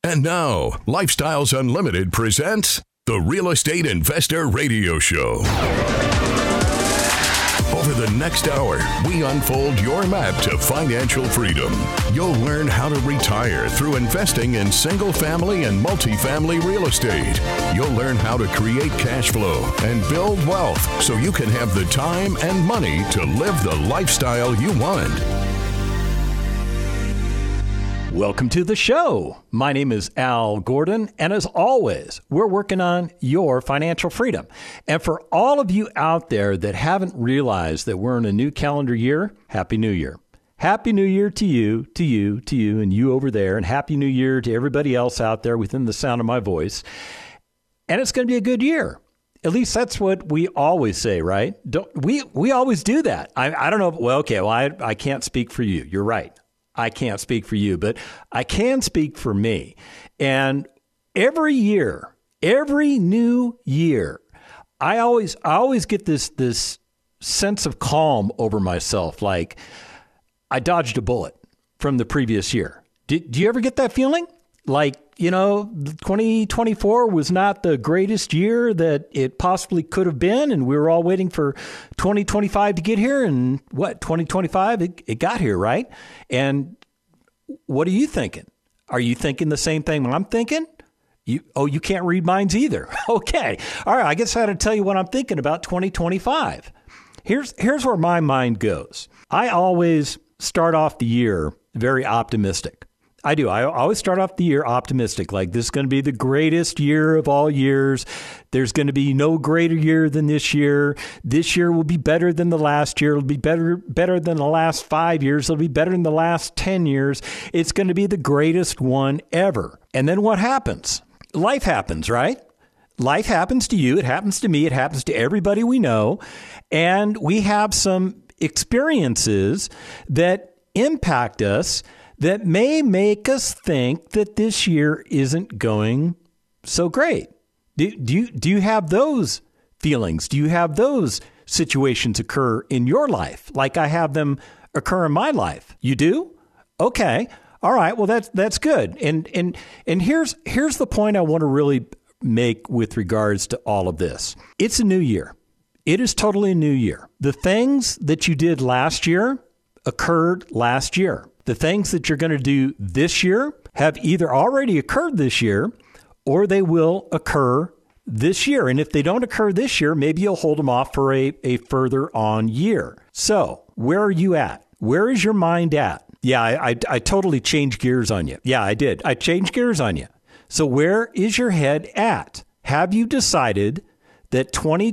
And now, Lifestyles Unlimited presents the Real Estate Investor Radio Show. Over the next hour, we unfold your map to financial freedom. You'll learn how to retire through investing in single-family and multifamily real estate. You'll learn how to create cash flow and build wealth so you can have the time and money to live the lifestyle you want. Welcome to the show. My name is Al Gordon, and as always, we're working on your financial freedom. And for all of you out there that haven't realized that we're in a new calendar year, Happy New Year. Happy New Year to you, and you over there, and Happy New Year to everybody else out there within the sound of my voice. And it's going to be a good year. At least that's what we always say, right? We always do that. I don't know. Well, okay, I can't speak for you. You're right. I can't speak for you, but I can speak for me. And every year, every new year, I always get this sense of calm over myself, like I dodged a bullet from the previous year. Do you ever get that feeling? Like, 2024 was not the greatest year that it possibly could have been, and we were all waiting for 2025 to get here, and 2025, it got here, right? And what are you thinking? Are you thinking the same thing I'm thinking? You can't read minds either. Okay. All right, I guess I had to tell you what I'm thinking about 2025. Here's where my mind goes. I always start off the year very optimistic. I do. I always start off the year optimistic, like this is going to be the greatest year of all years. There's going to be no greater year than this year. This year will be better than the last year. It'll be better than the last 5 years. It'll be better than the last 10 years. It's going to be the greatest one ever. And then what happens? Life happens, right? Life happens to you. It happens to me. It happens to everybody we know. And we have some experiences that impact us that may make us think that this year isn't going so great. Do you have those feelings? Do you have those situations occur in your life like I have them occur in my life? You do? Okay. All right. Well, that's good. And here's the point I want to really make with regards to all of this. It's a new year. It is totally a new year. The things that you did last year occurred last year. The things that you're going to do this year have either already occurred this year or they will occur this year. And if they don't occur this year, maybe you'll hold them off for a further on year. So where are you at? Where is your mind at? Yeah, I totally changed gears on you. Yeah, I did. I changed gears on you. So where is your head at? Have you decided that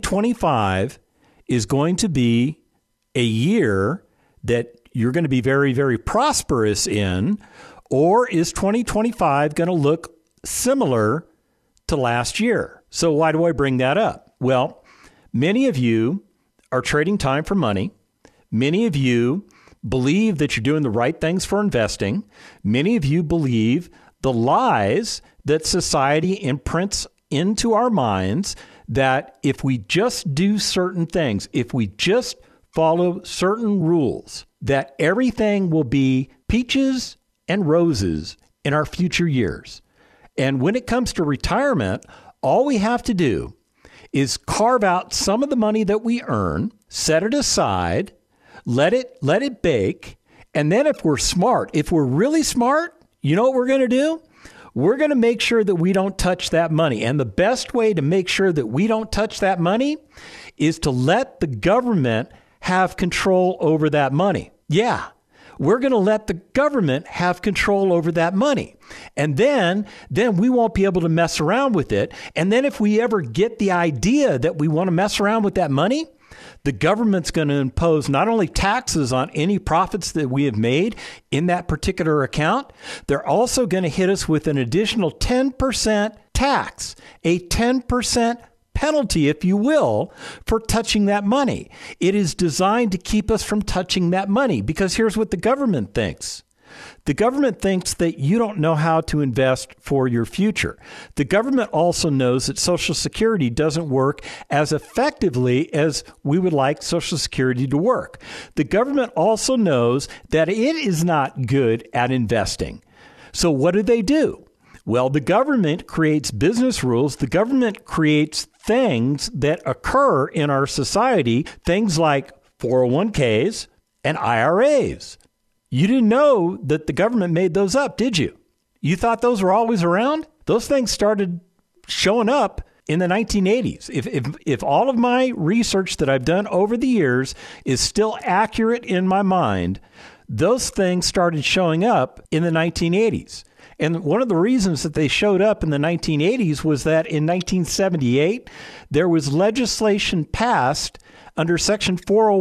2025 is going to be a year that you're going to be very, very prosperous in, or is 2025 going to look similar to last year? So why do I bring that up? Well, many of you are trading time for money. Many of you believe that you're doing the right things for investing. Many of you believe the lies that society imprints into our minds that if we just do certain things, if we just follow certain rules, that everything will be peaches and roses in our future years. And when it comes to retirement, all we have to do is carve out some of the money that we earn, set it aside, let it bake, and then if we're smart, if we're really smart, you know what we're going to do? We're going to make sure that we don't touch that money. And the best way to make sure that we don't touch that money is to let the government have control over that money. Yeah, we're going to let the government have control over that money. And then we won't be able to mess around with it. And then if we ever get the idea that we want to mess around with that money, the government's going to impose not only taxes on any profits that we have made in that particular account, they're also going to hit us with an additional 10% tax, a 10% penalty, if you will, for touching that money. It is designed to keep us from touching that money because here's what the government thinks. The government thinks that you don't know how to invest for your future. The government also knows that Social Security doesn't work as effectively as we would like Social Security to work. The government also knows that it is not good at investing. So what do? Well, the government creates business rules. The government creates things that occur in our society, things like 401ks and IRAs. You didn't know that the government made those up, did you? You thought those were always around? Those things started showing up in the 1980s. If all of my research that I've done over the years is still accurate in my mind, those things started showing up in the 1980s. And one of the reasons that they showed up in the 1980s was that in 1978, there was legislation passed under Section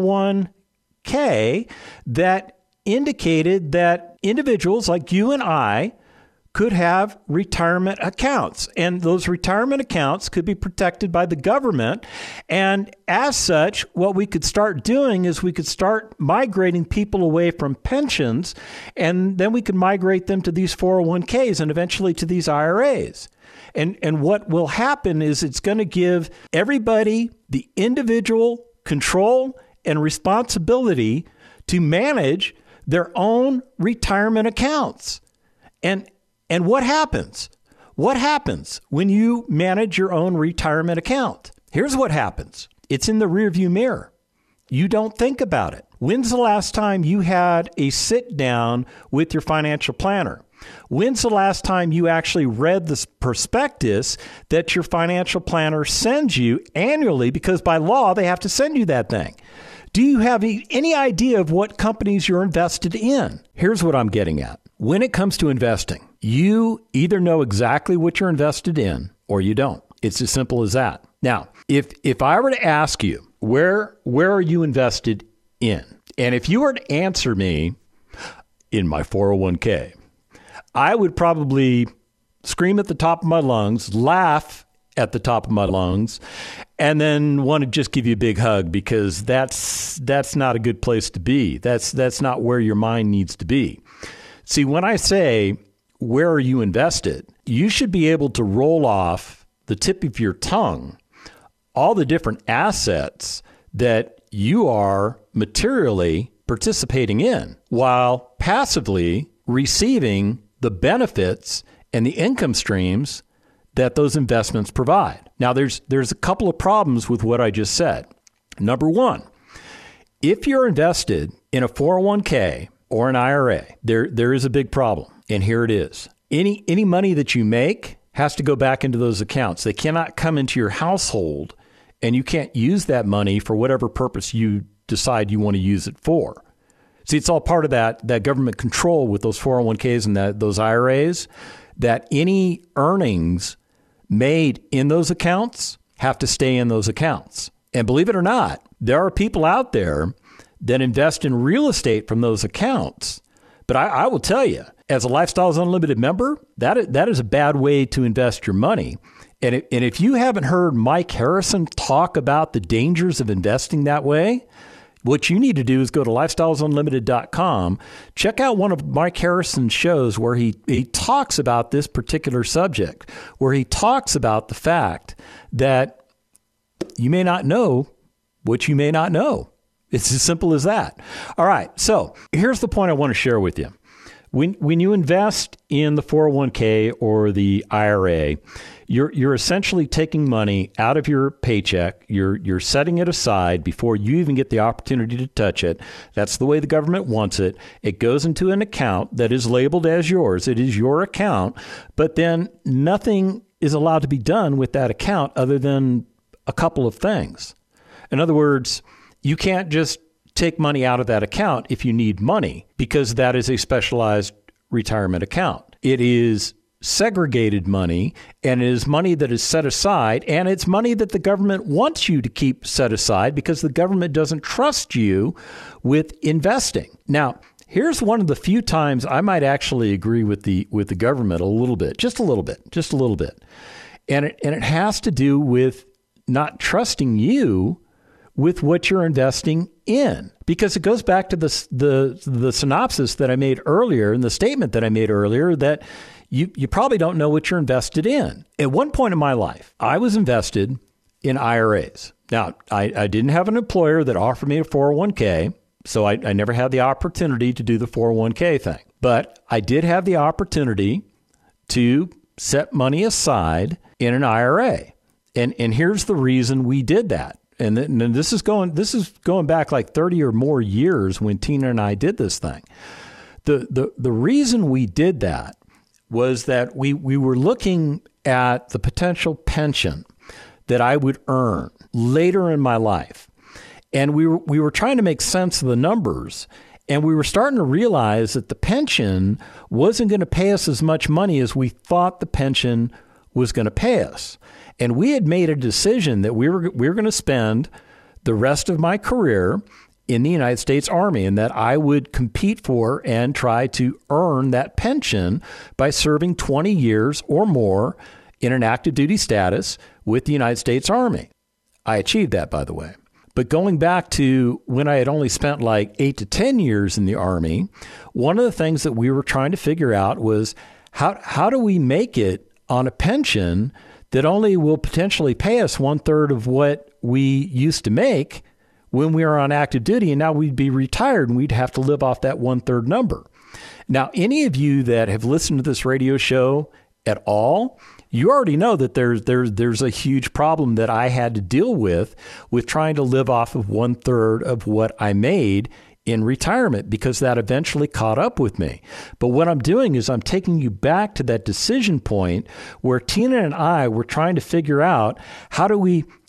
401k that indicated that individuals like you and I could have retirement accounts, and those retirement accounts could be protected by the government. And as such, what we could start doing is we could start migrating people away from pensions, and then we could migrate them to these 401ks and eventually to these IRAs. And what will happen is it's going to give everybody the individual control and responsibility to manage their own retirement accounts. And what happens? What happens when you manage your own retirement account? Here's what happens. It's in the rearview mirror. You don't think about it. When's the last time you had a sit down with your financial planner? When's the last time you actually read the prospectus that your financial planner sends you annually? Because by law, they have to send you that thing. Do you have any idea of what companies you're invested in? Here's what I'm getting at. When it comes to investing, you either know exactly what you're invested in or you don't. It's as simple as that. Now, if I were to ask you, where are you invested in? And if you were to answer me, in my 401k, I would probably scream at the top of my lungs, laugh at the top of my lungs, and then want to just give you a big hug, because that's not a good place to be. That's not where your mind needs to be. See, when I say, where are you invested, you should be able to roll off the tip of your tongue all the different assets that you are materially participating in, while passively receiving the benefits and the income streams that those investments provide. Now, there's a couple of problems with what I just said. Number one, if you're invested in a 401k or an IRA, there is a big problem. And here it is. Any money that you make has to go back into those accounts. They cannot come into your household, and you can't use that money for whatever purpose you decide you want to use it for. See, it's all part of that government control with those 401ks and those IRAs, that any earnings made in those accounts have to stay in those accounts. And believe it or not, there are people out there that invest in real estate from those accounts. But I will tell you, as a Lifestyles Unlimited member, that is a bad way to invest your money. And if you haven't heard Mike Harrison talk about the dangers of investing that way, what you need to do is go to lifestylesunlimited.com, check out one of Mike Harrison's shows where he talks about this particular subject, where he talks about the fact that you may not know what you may not know. It's as simple as that. All right, so here's the point I want to share with you. When you invest in the 401k or the IRA, you're essentially taking money out of your paycheck. You're setting it aside before you even get the opportunity to touch it. That's the way the government wants it. It goes into an account that is labeled as yours. It is your account, but then nothing is allowed to be done with that account other than a couple of things. In other words, you can't just take money out of that account if you need money, because that is a specialized retirement account. It is segregated money, and it is money that is set aside, and it's money that the government wants you to keep set aside because the government doesn't trust you with investing. Now, here's one of the few times I might actually agree with the government a little bit, just a little bit. And it has to do with not trusting you with what you're investing in, because it goes back to the synopsis that I made earlier and the statement that I made earlier that you probably don't know what you're invested in. At one point in my life, I was invested in IRAs. Now, I didn't have an employer that offered me a 401k, so I never had the opportunity to do the 401k thing. But I did have the opportunity to set money aside in an IRA. And here's the reason we did that. And this is going back like 30 or more years when Tina and I did this thing. The reason we did that was that we were looking at the potential pension that I would earn later in my life. And we were trying to make sense of the numbers. And we were starting to realize that the pension wasn't going to pay us as much money as we thought the pension was going to pay us. And we had made a decision that we were going to spend the rest of my career in the United States Army, and that I would compete for and try to earn that pension by serving 20 years or more in an active duty status with the United States Army. I achieved that, by the way. But going back to when I had only spent like 8 to 10 years in the Army, one of the things that we were trying to figure out was how do we make it on a pension that only will potentially pay us 1/3 of what we used to make when we were on active duty, and now we'd be retired and we'd have to live off that 1/3 number. Now, any of you that have listened to this radio show at all, you already know that there's a huge problem that I had to deal with trying to live off of 1/3 of what I made in retirement, because that eventually caught up with me. But what I'm doing is I'm taking you back to that decision point where Tina and I were trying to figure out how do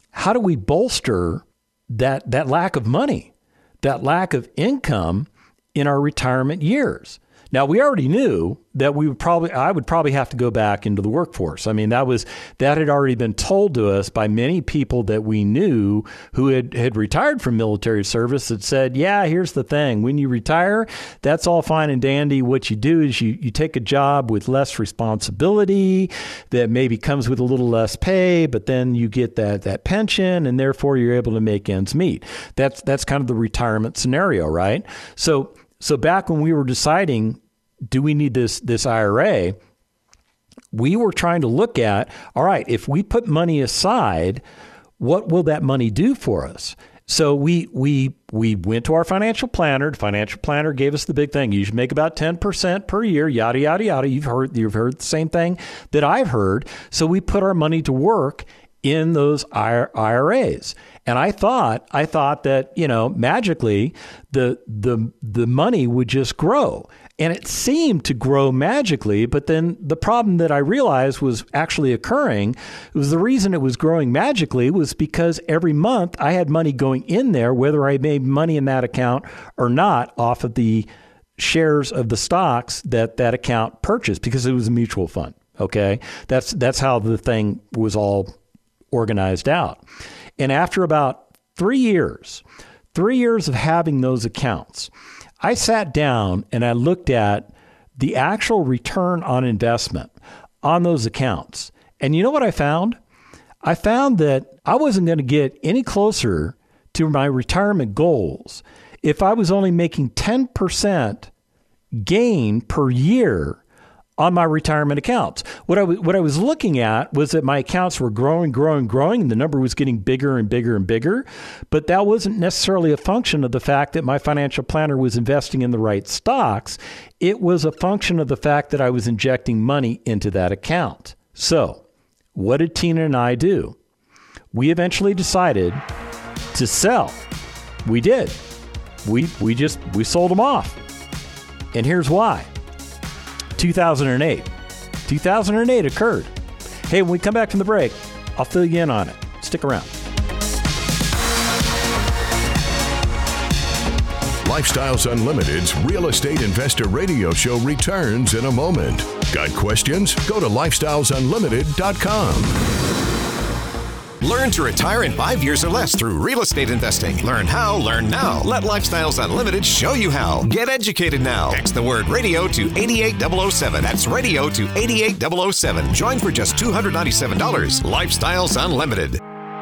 we bolster that lack of money, that lack of income in our retirement years. Now, we already knew that I would probably have to go back into the workforce. I mean, that had already been told to us by many people that we knew who had retired from military service that said, yeah, here's the thing. When you retire, that's all fine and dandy. What you do is you take a job with less responsibility that maybe comes with a little less pay, but then you get that pension, and therefore you're able to make ends meet. That's kind of the retirement scenario, right? So back when we were deciding, do we need this IRA, we were trying to look at, all right, if we put money aside, what will that money do for us? So we went to our financial planner. The financial planner gave us the big thing. You should make about 10% per year, yada, yada, yada. You've heard the same thing that I've heard. So we put our money to work in those IRAs. And I thought that, magically the money would just grow. And it seemed to grow magically, but then the problem that I realized was actually occurring was the reason it was growing magically was because every month I had money going in there, whether I made money in that account or not, off of the shares of the stocks that account purchased, because it was a mutual fund. Okay. That's how the thing was all organized out. And after about 3 years of having those accounts, I sat down and I looked at the actual return on investment on those accounts. And you know what I found? I found that I wasn't going to get any closer to my retirement goals if I was only making 10% gain per year on my retirement accounts. What I was looking at was that my accounts were growing, and the number was getting bigger and bigger and bigger. But that wasn't necessarily a function of the fact that my financial planner was investing in the right stocks. It was a function of the fact that I was injecting money into that account. So what did Tina and I do? We eventually decided to sell. We did. We sold them off. And here's why. 2008 occurred. Hey, when we come back from the break, I'll fill you in on it. Stick around. Lifestyles Unlimited's Real Estate Investor Radio Show returns in a moment. Got questions? Go to lifestylesunlimited.com. Learn to retire in 5 years or less through real estate investing. Learn how, learn now. Let Lifestyles Unlimited show you how. Get educated now. Text the word radio to 88007. That's radio to 88007. Join for just $297. Lifestyles Unlimited.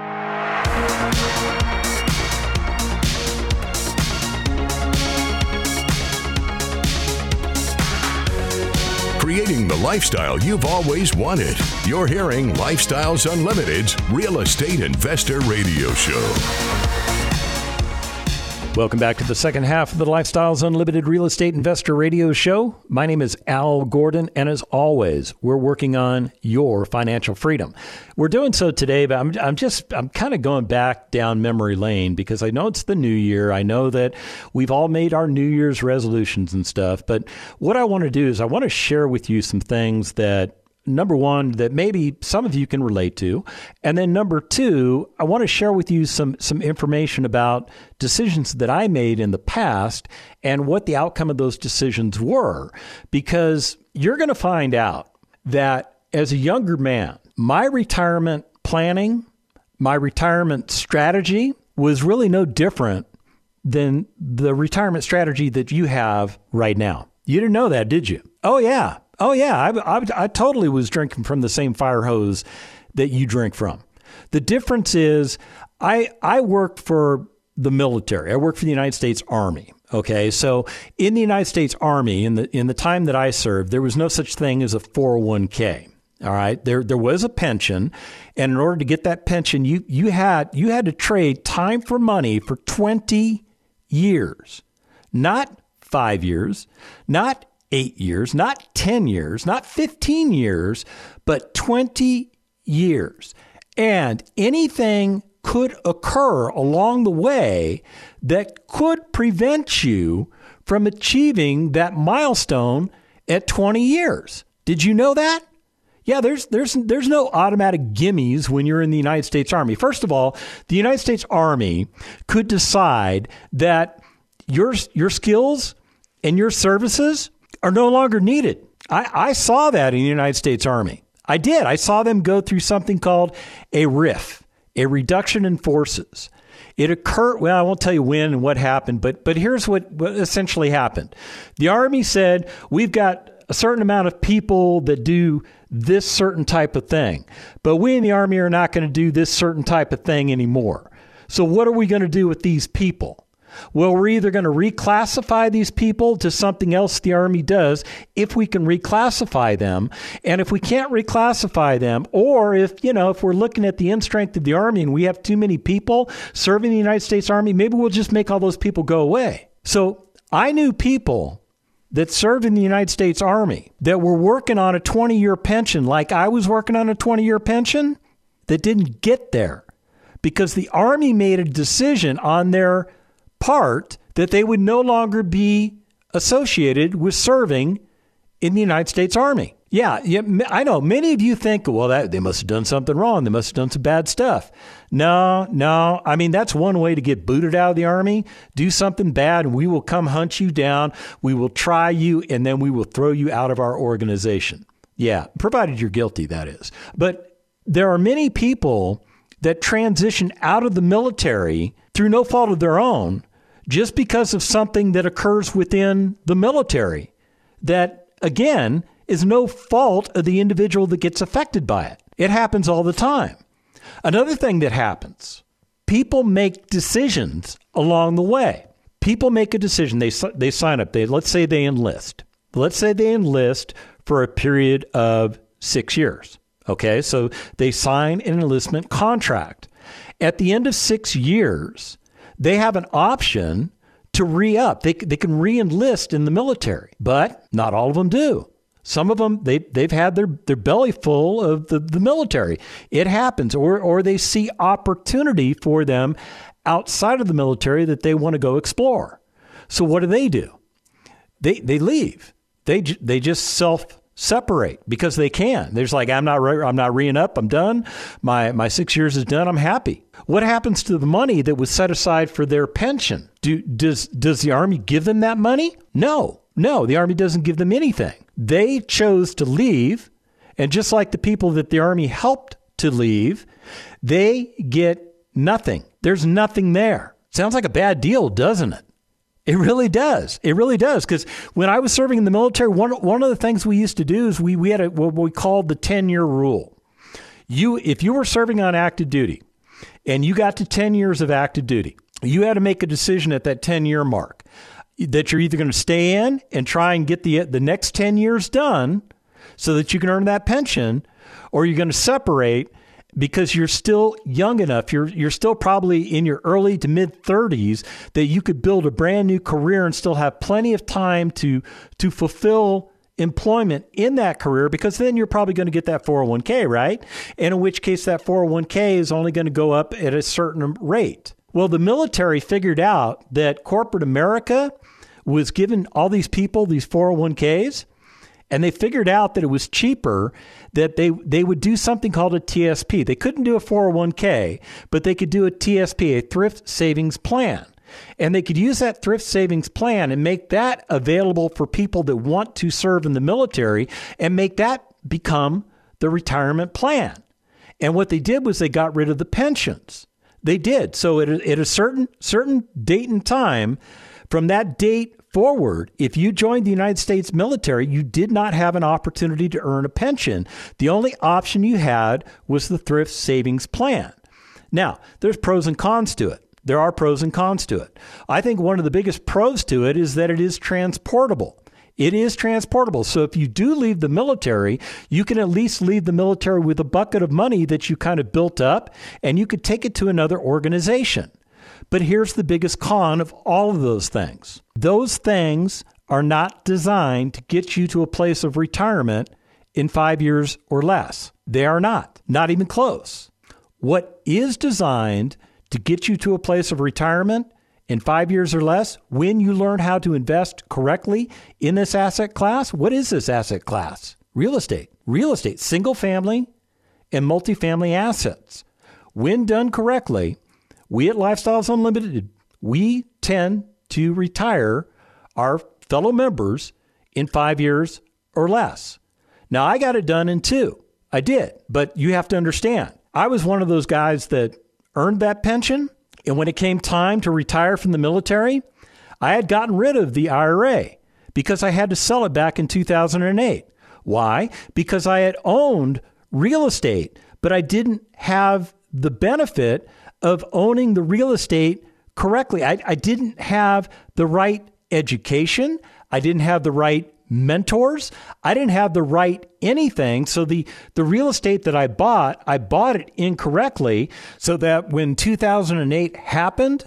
Creating the lifestyle you've always wanted. You're hearing Lifestyles Unlimited's Real Estate Investor Radio Show. Welcome back to the second half of the Lifestyles Unlimited Real Estate Investor Radio Show. My name is Al Gordon, and as always, we're working on your financial freedom. We're doing so today, but I'm kind of going back down memory lane because I know it's the new year. I know that we've all made our New Year's resolutions and stuff, but what I want to do is I want to share with you some things that, number one, that maybe some of you can relate to. And then number two, I want to share with you some information about decisions that I made in the past and what the outcome of those decisions were. Because you're going to find out that as a younger man, my retirement planning, my retirement strategy was really no different than the retirement strategy that you have right now. You didn't know that, did you? Oh, yeah. I totally was drinking from the same fire hose that you drink from. The difference is I worked for the military. I worked for the United States Army. Okay, so in the United States Army, in the time that I served, there was no such thing as a 401k. All right, there was a pension, and in order to get that pension, you had to trade time for money for 20 years, not 5 years, not 8 years, not 10 years, not 15 years, but 20 years. And anything could occur along the way that could prevent you from achieving that milestone at 20 years. Did you know that? Yeah, there's no automatic gimmies when you're in the United States Army. First of all, the United States Army could decide that your skills and your services are no longer needed. I saw that in the United States Army. I did. I saw them go through something called a RIF, a reduction in forces. It occurred, well, I won't tell you when and what happened, but here's what essentially happened. The Army said, we've got a certain amount of people that do this certain type of thing, but we in the Army are not going to do this certain type of thing anymore. So what are we going to do with these people? Well, we're either going to reclassify these people to something else the Army does, if we can reclassify them. And if we can't reclassify them, or if we're looking at the end strength of the Army and we have too many people serving the United States Army, maybe we'll just make all those people go away. So I knew people that served in the United States Army that were working on a 20-year pension like I was working on a 20-year pension that didn't get there because the Army made a decision on their part that they would no longer be associated with serving in the United States Army. Yeah, I know. Many of you think, well, they must have done something wrong. They must have done some bad stuff. No. I mean, that's one way to get booted out of the Army. Do something bad, and we will come hunt you down. We will try you, and then we will throw you out of our organization. Yeah, provided you're guilty, that is. But there are many people that transition out of the military through no fault of their own, just because of something that occurs within the military that, again, is no fault of the individual that gets affected by it. It happens all the time. Another thing that happens, people make decisions along the way. People make a decision. They sign up. Let's say they enlist. Let's say they enlist for a period of 6 years. Okay, so they sign an enlistment contract. At the end of 6 years, they have an option to re-up. They can re-enlist in the military, but not all of them do. Some of them, they've had their belly full of the military. It happens, or they see opportunity for them outside of the military that they want to go explore. So what do? They leave. They just self-separate because they can. They're just like, I'm not re-ing up. I'm done. My 6 years is done. I'm happy. What happens to the money that was set aside for their pension? Does the Army give them that money? No, the Army doesn't give them anything. They chose to leave, and just like the people that the Army helped to leave, they get nothing. There's nothing there. Sounds like a bad deal, doesn't it? It really does. It really does. Because when I was serving in the military, one of the things we used to do is we had what we called the 10-year rule. If you were serving on active duty and you got to 10 years of active duty, you had to make a decision at that 10-year mark that you're either going to stay in and try and get the next 10 years done so that you can earn that pension, or you're going to separate because you're still young enough. You're still probably in your early to mid 30s that you could build a brand new career and still have plenty of time to fulfill employment in that career, because then you're probably going to get that 401k, right? And in which case that 401k is only going to go up at a certain rate. Well, the military figured out that corporate America was giving all these people these 401ks, and they figured out that it was cheaper that they would do something called a TSP. They couldn't do a 401k, but they could do a TSP, a thrift savings plan. And they could use that thrift savings plan and make that available for people that want to serve in the military and make that become the retirement plan. And what they did was they got rid of the pensions. They did. So at a certain date and time, from that date forward, if you joined the United States military, you did not have an opportunity to earn a pension. The only option you had was the thrift savings plan. Now, there's pros and cons to it. There are pros and cons to it. I think one of the biggest pros to it is that it is transportable. It is transportable. So if you do leave the military, you can at least leave the military with a bucket of money that you kind of built up, and you could take it to another organization. But here's the biggest con of all of those things. Those things are not designed to get you to a place of retirement in 5 years or less. They are not even close. What is designed to get you to a place of retirement in 5 years or less, when you learn how to invest correctly in this asset class? What is this asset class? Real estate. Real estate, single family and multifamily assets. When done correctly, we at Lifestyles Unlimited, we tend to retire our fellow members in 5 years or less. Now, I got it done in 2. I did. But you have to understand, I was one of those guys that earned that pension. And when it came time to retire from the military, I had gotten rid of the IRA because I had to sell it back in 2008. Why? Because I had owned real estate, but I didn't have the benefit of owning the real estate correctly. I didn't have the right education. I didn't have the right mentors. I didn't have the right anything. So the real estate that I bought it incorrectly, so that when 2008 happened,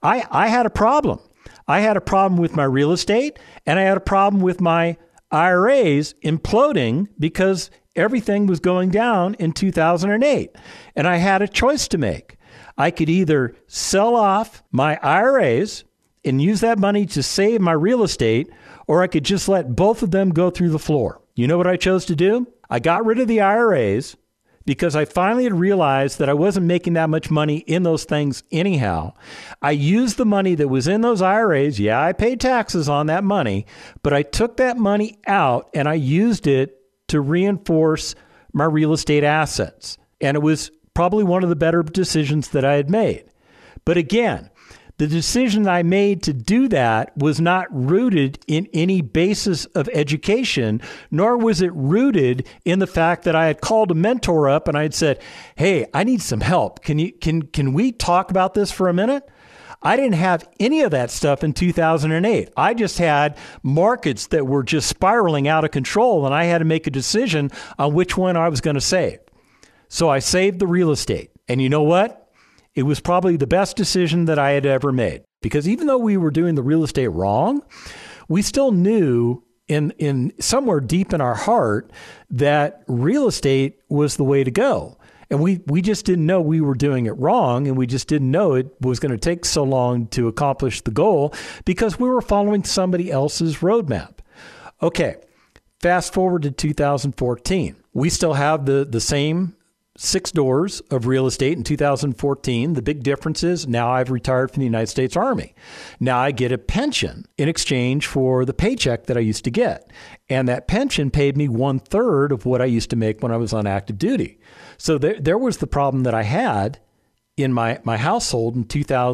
I had a problem. I had a problem with my real estate, and I had a problem with my IRAs imploding because everything was going down in 2008. And I had a choice to make. I could either sell off my IRAs and use that money to save my real estate, or I could just let both of them go through the floor. You know what I chose to do? I got rid of the IRAs because I finally had realized that I wasn't making that much money in those things anyhow. I used the money that was in those IRAs. Yeah, I paid taxes on that money, but I took that money out and I used it to reinforce my real estate assets. And it was probably one of the better decisions that I had made. But again, the decision I made to do that was not rooted in any basis of education, nor was it rooted in the fact that I had called a mentor up and I had said, "Hey, I need some help. Can we talk about this for a minute?" I didn't have any of that stuff in 2008. I just had markets that were just spiraling out of control, and I had to make a decision on which one I was going to save. So I saved the real estate. And you know what? It was probably the best decision that I had ever made, because even though we were doing the real estate wrong, we still knew in somewhere deep in our heart that real estate was the way to go. And we just didn't know we were doing it wrong, and we just didn't know it was going to take so long to accomplish the goal because we were following somebody else's roadmap. Okay, fast forward to 2014. We still have the same 6 doors of real estate in 2014. The big difference is now I've retired from the United States Army. Now I get a pension in exchange for the paycheck that I used to get. And that pension paid me 1/3 of what I used to make when I was on active duty. So there was the problem that I had in my household in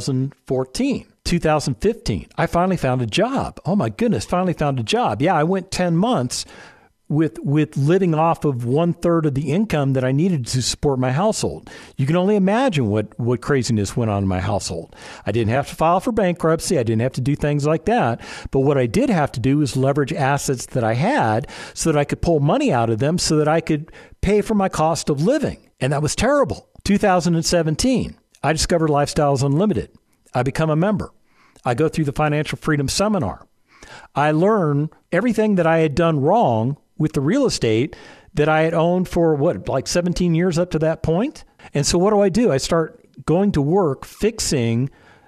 2014. 2015, I finally found a job. Oh my goodness, finally found a job. Yeah, I went 10 months with living off of 1/3 of the income that I needed to support my household. You can only imagine what craziness went on in my household. I didn't have to file for bankruptcy. I didn't have to do things like that. But what I did have to do was leverage assets that I had so that I could pull money out of them so that I could pay for my cost of living. And that was terrible. 2017, I discovered Lifestyles Unlimited. I become a member. I go through the Financial Freedom Seminar. I learn everything that I had done wrong with the real estate that I had owned for, like 17 years up to that point. And so what do? I start going to work fixing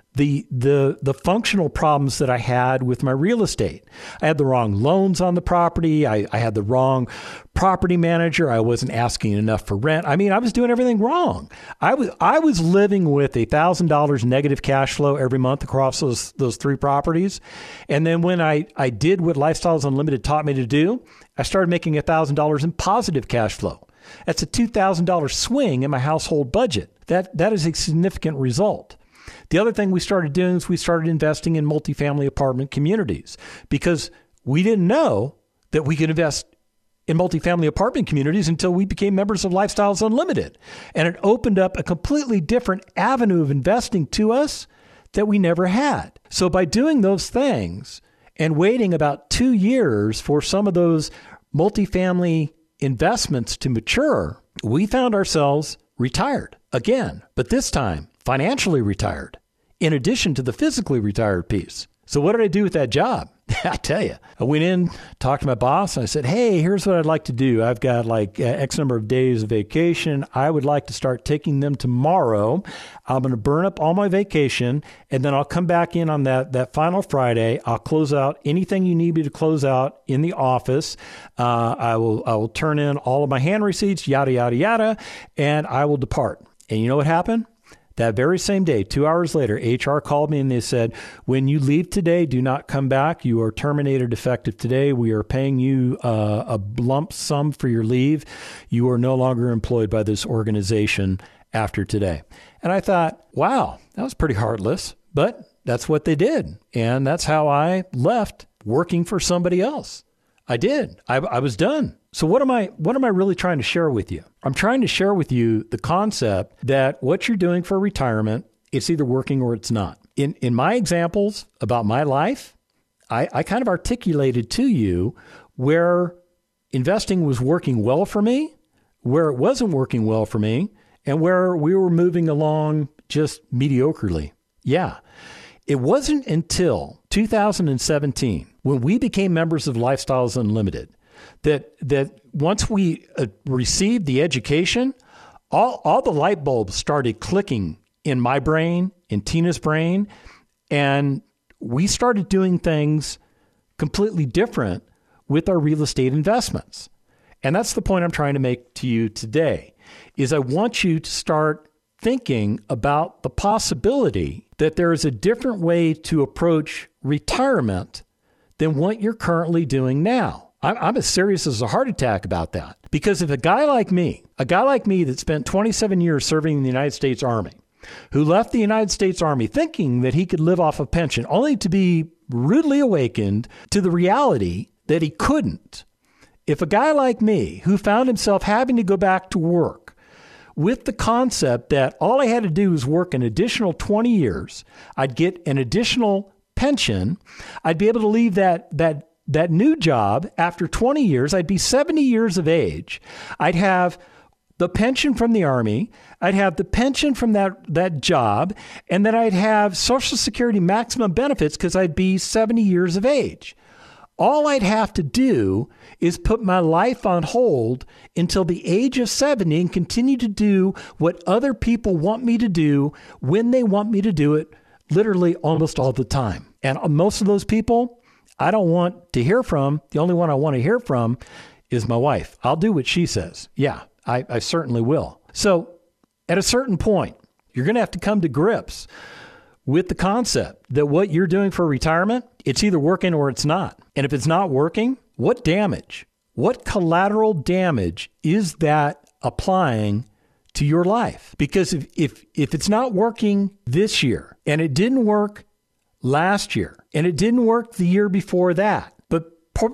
the functional problems that I had with my real estate. I had the wrong loans on the property. I had the wrong property manager. I wasn't asking enough for rent. I mean, I was doing everything wrong. I was living with $1,000 negative cash flow every month across those 3 properties. And then when I did what Lifestyles Unlimited taught me to do, I started making $1,000 in positive cash flow. That's a $2,000 swing in my household budget. That is a significant result. The other thing we started doing is we started investing in multifamily apartment communities because we didn't know that we could invest in multifamily apartment communities until we became members of Lifestyles Unlimited. And it opened up a completely different avenue of investing to us that we never had. So by doing those things and waiting about 2 years for some of those multifamily investments to mature, we found ourselves retired again, but this time financially retired, in addition to the physically retired piece. So what did I do with that job? I tell you, I went in, talked to my boss, and I said, hey, here's what I'd like to do. I've got like X number of days of vacation. I would like to start taking them tomorrow. I'm going to burn up all my vacation, and then I'll come back in on that final Friday. I'll close out anything you need me to close out in the office. I will turn in all of my hand receipts, yada, yada, yada, and I will depart. And you know what happened? That very same day, 2 hours later, HR called me and they said, when you leave today, do not come back. You are terminated effective today. We are paying you a lump sum for your leave. You are no longer employed by this organization after today. And I thought, wow, that was pretty heartless, but that's what they did. And that's how I left working for somebody else. I did. I was done. So what am I really trying to share with you? I'm trying to share with you the concept that what you're doing for retirement, it's either working or it's not. In my examples about my life, I kind of articulated to you where investing was working well for me, where it wasn't working well for me, and where we were moving along just mediocrely. Yeah. It wasn't until 2017 when we became members of Lifestyles Unlimited that once we received the education, all the light bulbs started clicking in my brain, in Tina's brain, and we started doing things completely different with our real estate investments. And that's the point I'm trying to make to you today, is I want you to start thinking about the possibility that there is a different way to approach retirement than what you're currently doing now. I'm as serious as a heart attack about that. Because if a guy like me that spent 27 years serving in the United States Army, who left the United States Army thinking that he could live off a pension, only to be rudely awakened to the reality that he couldn't. If a guy like me, who found himself having to go back to work with the concept that all I had to do was work an additional 20 years, I'd get an additional pension, I'd be able to leave that new job after 20 years, I'd be 70 years of age. I'd have the pension from the Army. I'd have the pension from that job. And then I'd have Social Security maximum benefits because I'd be 70 years of age. All I'd have to do is put my life on hold until the age of 70 and continue to do what other people want me to do when they want me to do it, literally almost all the time. And most of those people I don't want to hear from. The only one I want to hear from is my wife. I'll do what she says. Yeah, I certainly will. So at a certain point, you're going to have to come to grips with the concept that what you're doing for retirement, it's either working or it's not. And if it's not working, what damage, what collateral damage is that applying to your life? Because if it's not working this year and it didn't work last year, and it didn't work the year before that. But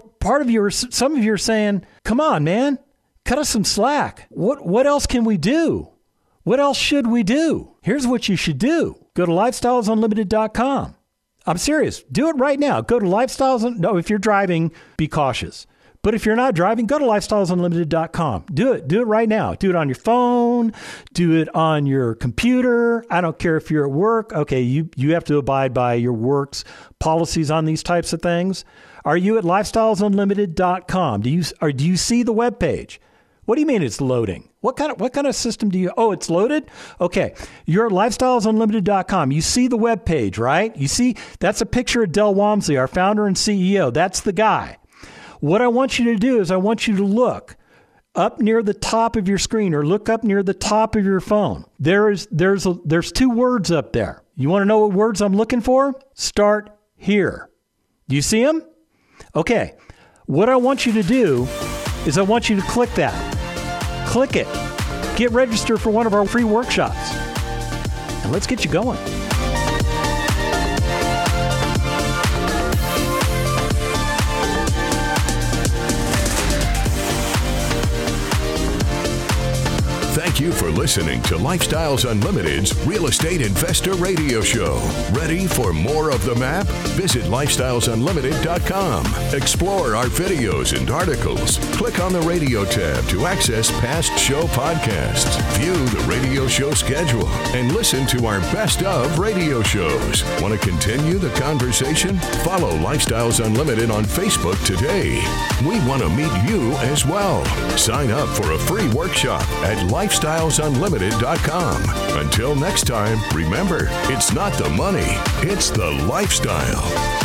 some of you are saying, come on, man, cut us some slack. What else can we do? What else should we do? Here's what you should do. Go to lifestylesunlimited.com. I'm serious. Do it right now. Go to if you're driving, be cautious. But if you're not driving, go to lifestylesunlimited.com. Do it. Do it right now. Do it on your phone. Do it on your computer. I don't care if you're at work. Okay, you have to abide by your work's policies on these types of things. Are you at lifestylesunlimited.com? Do you see the webpage? What do you mean it's loading? What kind of system do you? Oh, it's loaded? Okay. You're at lifestylesunlimited.com. You see the webpage, right? You see that's a picture of Del Walmsley, our founder and CEO. That's the guy. What I want you to do is I want you to look up near the top of your screen or look up near the top of your phone. There's two words up there. You want to know what words I'm looking for? Start here. Do you see them? Okay. What I want you to do is I want you to click that. Click it. Get registered for one of our free workshops. And let's get you going. Thank you for listening to Lifestyles Unlimited's Real Estate Investor Radio Show. Ready for more of the map? Visit lifestylesunlimited.com. Explore our videos and articles. Click on the radio tab to access past show podcasts. View the radio show schedule and listen to our best of radio shows. Want to continue the conversation? Follow Lifestyles Unlimited on Facebook today. We want to meet you as well. Sign up for a free workshop at lifestylesunlimited.com. Until next time, remember, it's not the money, it's the lifestyle.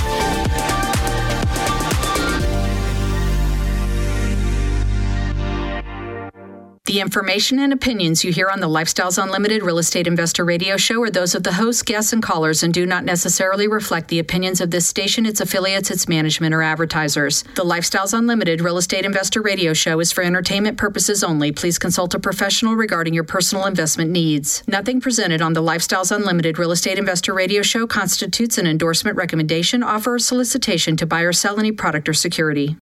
The information and opinions you hear on the Lifestyles Unlimited Real Estate Investor Radio Show are those of the hosts, guests, and callers and do not necessarily reflect the opinions of this station, its affiliates, its management, or advertisers. The Lifestyles Unlimited Real Estate Investor Radio Show is for entertainment purposes only. Please consult a professional regarding your personal investment needs. Nothing presented on the Lifestyles Unlimited Real Estate Investor Radio Show constitutes an endorsement, recommendation, offer, or solicitation to buy or sell any product or security.